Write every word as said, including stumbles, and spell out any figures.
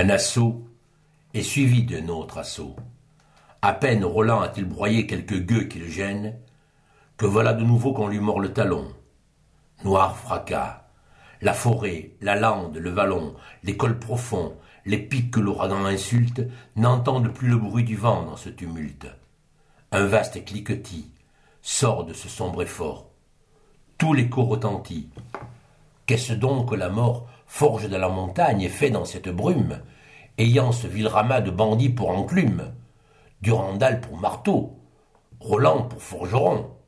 Un assaut est suivi d'un autre assaut. À peine Roland a-t-il broyé quelques gueux qui le gênent, que voilà de nouveau qu'on lui mord le talon. Noir fracas, la forêt, la lande, le vallon, les cols profonds, les pics que l'ouragan insulte, n'entendent plus le bruit du vent dans ce tumulte. Un vaste cliquetis sort de ce sombre effort. Tout l'écho retentit. Qu'est-ce donc que la mort forge dans la montagne et fait dans cette brume, ayant ce vil ramas de bandits pour enclume, Durandal pour marteau, Roland pour forgeron,